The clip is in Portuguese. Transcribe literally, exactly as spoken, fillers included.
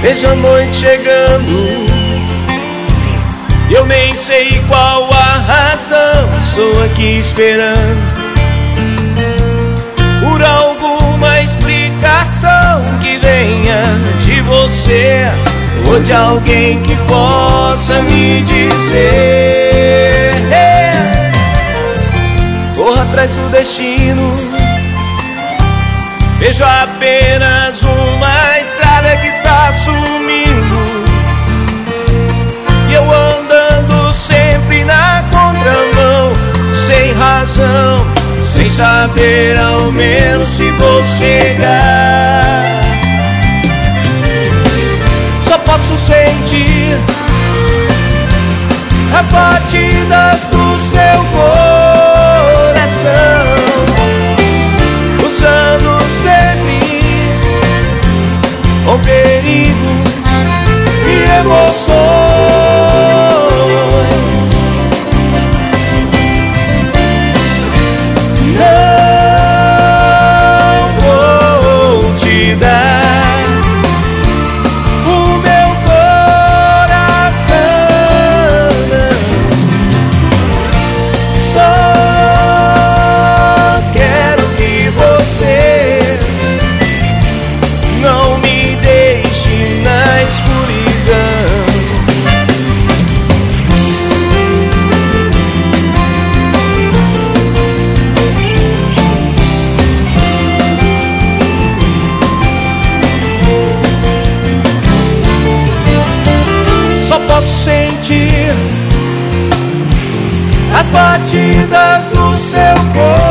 Vejo a noite chegando, eu nem sei qual a razão. Estou aqui esperando por alguma explicação que venha de você ou de alguém que possa me dizer. Corro atrás do destino, vejo apenas uma estrada que está sumindo, e eu andando sempre na contramão, sem razão, sem saber ao menos se vou chegar. Só posso sentir as batidas do seu coração, pulsando sempre com perigos e emoções. Não vou te dar o meu coração, só quero que você não me deixe na escuridão. Só posso sentir as batidas do seu corpo.